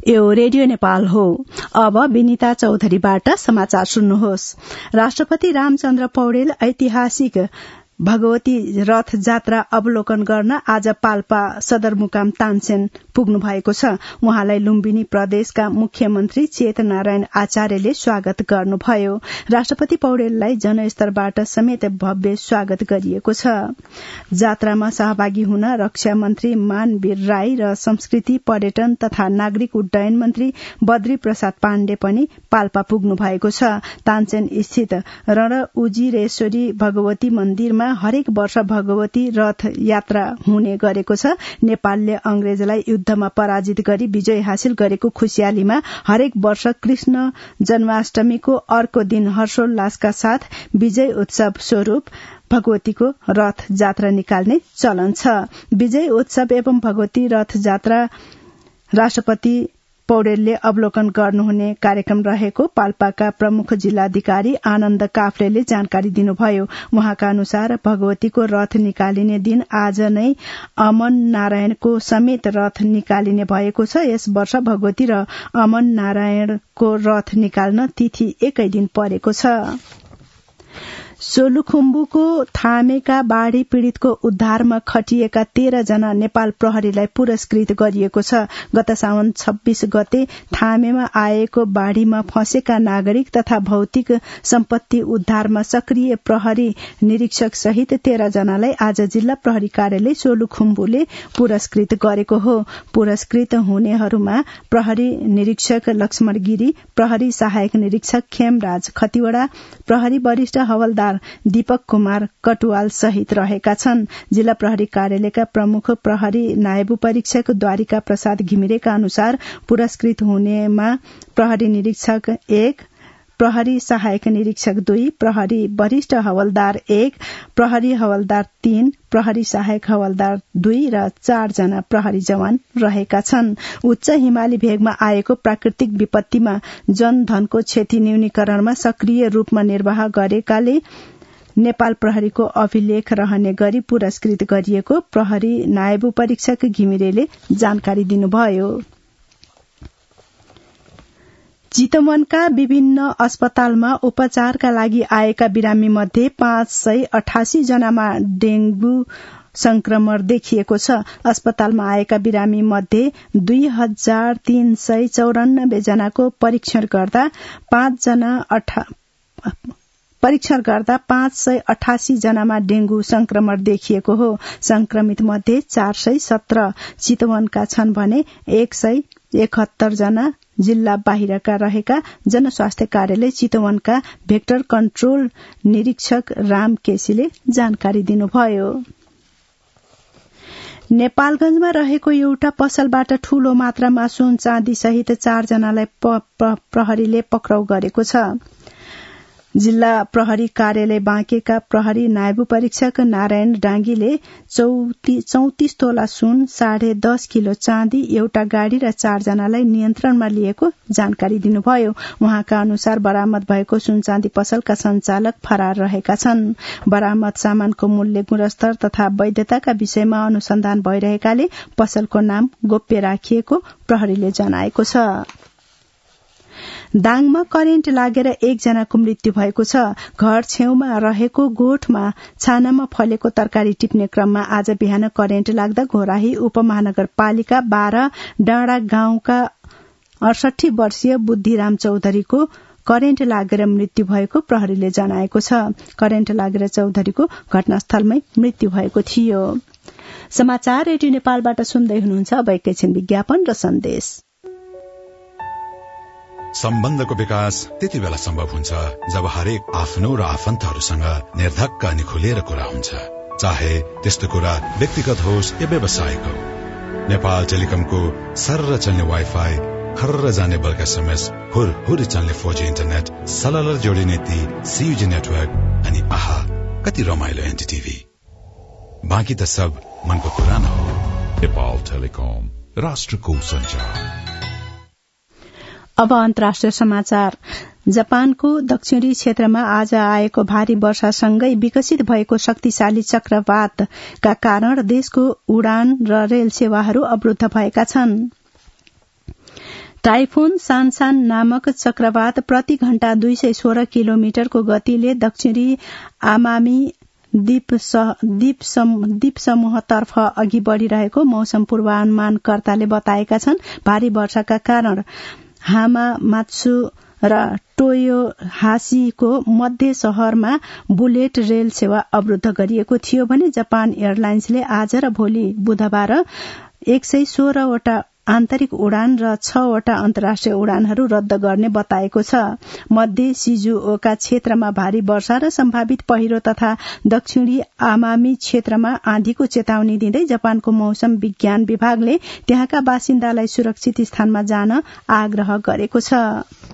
यो रेडियो नेपाल हो। अब विनिता चौधरीबाट समाचार सुन्नुहोस्। राष्ट्रपति रामचन्द्र पौडेल ऐतिहासिक भगवती रथ जात्रा अवलोकन गर्न आज पाल्पा सदरमुकाम तानसेन पुग्नु भएको छ। उहाँलाई लुम्बिनी प्रदेशका मुख्यमन्त्री चेत नारायण आचार्यले स्वागत गर्नुभयो। राष्ट्रपति पौडेललाई जनस्तरबाट समेत भव्य स्वागत गरिएको छ। जात्रामा सहभागी हुन रक्षा मन्त्री मानवीर राई र संस्कृति पर्यटन तथा नागरिक उड्डयन मन्त्री बद्री प्रसाद पाण्डे पनि पाल्पा पुग्नु भएको छ। तानसेन स्थित रणउजिरेश्वरी भगवती मन्दिरमा हरेक वर्ष भगवती रथ यात्रा हुने गरेको छ। नेपालले अंग्रेजलाई युद्धमा पराजित गरी विजय हासिल गरेको खुशियालीमा हरेक वर्ष कृष्ण जन्माष्टमीको अर्को दिन हर्षोल्लासका साथ विजय उत्सव स्वरूप भगवतीको रथ जात्रा निकाल्ने चलन छ। विजय उत्सव एवं भगवती रथ जात्रा राष्ट्रपति पौडेलले अवलोकन गर्नुहुने कार्यक्रम रहेको पाल्पाका प्रमुख जिल्लाधिकारी आनन्द काफ्लेले जानकारी दिनुभयो। उहाँका अनुसार भगवतीको रथ निकालिने दिन आज नै अमन नारायणको समेत रथ निकालिने भएको छ। यस वर्ष भगवती र अमन नारायणको रथ निकाल्न तिथि एकै दिन परेको छ। सोलुखुम्बुको थामेका बाढ़ी पीड़ितको उद्धारमा खटिएका 13 जना नेपाल प्रहरीलाई पुरस्कृत गरिएको छ। गत साउन 26 गते थामेमा आएको बाढ़ीमा फँसेका नागरिक तथा भौतिक सम्पत्ति उद्धारमा सक्रिय प्रहरी निरीक्षक सहित 13 जनालाई आज जिल्ला प्रहरी कार्यालय सोलुखुम्बुले पुरस्कृत गरेको हो। पुरस्कृत हुनेहरूमा प्रहरी निरीक्षक लक्ष्मण गिरी, प्रहरी सहायक निरीक्षक खेमराज खतिवड़ा, प्रहरी वरिष्ठ हवलदार दीपक कुमार कटुवाल सहित रहेका छन्। जिल्ला प्रहरी कार्यालयका प्रमुख प्रहरी नायब परीक्षक द्वारिका प्रसाद घिमिरेका अनुसार पुरस्कृत हुनेमा प्रहरी निरीक्षक 1, प्रहरी सहायक निरीक्षक 2, प्रहरी वरिष्ठ हवलदार 1, प्रहरी हवलदार 3, प्रहरी सहायक हवलदार 2 र 4 जना प्रहरी जवान रहेका छन्। उच्च हिमाली भेगमा आएको प्राकृतिक विपत्तिमा जनधनको क्षति न्यूनीकरणमा सक्रिय रूपमा निर्वाह गरेकाले नेपाल प्रहरीको अभिलेख रहने गरी पुरस्कृत गरिएको प्रहरी नायब परीक्षक घिमिरेले जानकारी दिनुभयो। चितवनका विभिन्न अस्पतालमा उपचारका लागि आएका बिरामी मध्ये 588 जनामा डेंगू संक्रमण देखिएको छ। अस्पतालमा आएका बिरामी मध्ये 2394 जनाको परीक्षण गर्दा 588 जनामा डेंगू संक्रमण देखिएको हो। संक्रमित मध्ये 417 चितवनका छन् भने 171 जना जिल्ला बाहिरका रहेका जनस्वास्थ्य कार्यालय चितवनका भेक्टर कन्ट्रोल निरीक्षक राम केसीले जानकारी दिनुभयो। नेपालगंजमा रहेको एउटा पसलबाट ठूलो मात्रामा सुन चाँदी सहित 4 जनालाई प्रहरीले पक्राउ गरेको छ। जिल्ला प्रहरी कार्यालय बाँकेका प्रहरी नायब परीक्षक नारायण डांगीले 34 तोला सुन, 10.5 किलो चाँदी, एउटा गाड़ी र 4 जनालाई नियन्त्रणमा लिएको जानकारी दिनुभयो। उहाँका अनुसार बरामद भएको सुन चाँदी पसलका संचालक फरार रहेका छन्। बरामद सामानको मूल्य, गुणस्तर तथा वैधताका विषयमा अनुसन्धान भइरहेकाले पसलको नाम गोप्य राखिएको प्रहरीले जनाएको छ। दाङमा करेन्ट लागेर 1 जनाको मृत्यु भएको छ। घर छेउमा रहेको गोठमा छानामा फलेको तरकारी टिप्ने क्रममा आज बिहान करेन्ट लाग्दा घोराही उपमहानगरपालिका 12 डाँडा गाउँका 68 वर्षीय बुद्धिराम चौधरीको करेन्ट लागेर मृत्यु भएको प्रहरीले जनाएको छ। करेन्ट लागेर चौधरीको घटनास्थलमै मृत्यु भएको थियो। समाचार रेडियो नेपालबाट सुन्दै हुनुहुन्छ। अब एकैछिन विज्ञापन र सन्देश। सम्बन्धको विकास त्यति बेला सम्भव हुन्छ जब हरेक आफ्नो र आफन्तहरूसँग निर्धक्क अनि खुलेर कुरा हुन्छ, चाहे त्यस्तो कुरा व्यक्तिगत होस् या व्यवसायिक हो। नेपाल टेलिकमको सर्र चल्ने वाइफाई, खर्र जाने बल्क एसएमएस, हुर चल्ने 4G इन्टरनेट, सलल जोडिने ती CUG नेटवर्क अनि आहा कति रमाइलो एनटीटीभी। बाँकी त सब मनको कुरा न हो। नेपाल टेलिकम, राष्ट्रको सञ्चार। अब अन्तर्राष्ट्रिय समाचार। जापानको दक्षिणी क्षेत्रमा आज आएको भारी वर्षासँगै विकसित भएको शक्तिशाली चक्रवातका कारण देशको उडान र रेल सेवाहरू अवरुद्ध भएका छन्। टाइफुन सानसान नामक चक्रवात प्रति घण्टा 216 किलोमिटरको गतिले दक्षिणी आमामी द्वीप समूहतर्फ अघि बढ़िरहेको मौसम पूर्वानुमानकर्ताले बताएका छन्। भारी वर्षाका कारण हामामात्सु र टोयोहासीको मध्य शहरमा बुलेट रेल सेवा अवरुद्ध गरिएको थियो भने जापान एयरलाइन्सले आज र भोलि बुधबार 116 वटा आन्तरिक उडान र 6 वटा अन्तर्राष्ट्रिय उडानहरू रद्द गर्ने बताएको छ। मध्य सिजुओका क्षेत्रमा भारी वर्षा र सम्भावित पहिरो तथा दक्षिणी आमामी क्षेत्रमा आँधीको चेतावनी दिँदै जापानको मौसम विज्ञान विभागले त्यहाँका बासिन्दालाई सुरक्षित स्थानमा जान आग्रह गरेको छ।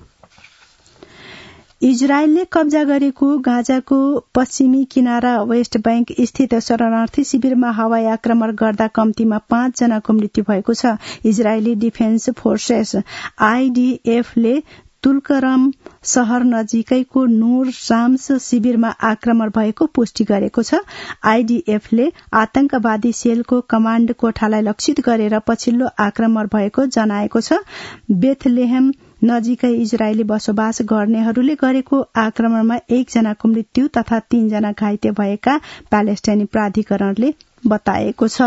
इजरायलले कब्जा गरेको गाजाको पश्चिमी किनारा वेस्ट बैंक स्थित शरणार्थी शिविरमा हवाई आक्रमण गर्दा कम्तीमा 5 जनाको मृत्यु भएको छ। इजरायली डिफेन्स फोर्सेस IDF ले तुल्करम शहर नजिकैको नूर शाम्स शिविरमा आक्रमण भएको पुष्टि गरेको छ। IDF ले आतंकवादी सेलको कमाण्ड कोठालाई लक्षित गरेर पछिल्लो आक्रमण भएको जनाएको छ। बेथलेहेम नजिकै इजरायली बसोबास गर्नेहरूले गरेको आक्रमणमा 1 जनाको मृत्यु तथा 3 जना घाइते भएका प्यालेस्टाइनी प्राधिकरणले बताएको छ।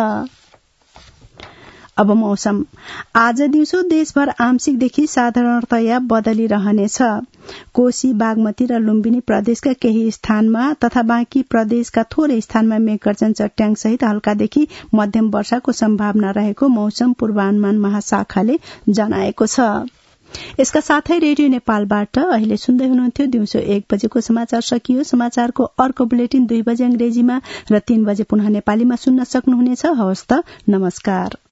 अब मौसम। आज दिउँसो देशभर आंशिकदेखि साधारणतया बदली रहनेछ। कोशी, बागमती र लुम्बिनी प्रदेशका केही स्थानमा तथा बाँकी प्रदेशका थोरै स्थानमा मेघगर्जन चट्याङ सहित हल्कादेखि मध्यम वर्षाको सम्भावना रहेको मौसम पूर्वानुमान महाशाखाले जनाएको छ। यसका साथै रेडियो नेपालबाट अहिले सुन्दै हुनुहुन्थ्यो दिउँसो 1 बजेको समाचार सकियो। समाचारको अर्को बुलेटिन 2 बजे अंग्रेजीमा र 3 बजे पुनः नेपालीमा सुन्न सक्नुहुनेछ। हवस् त, नमस्कार।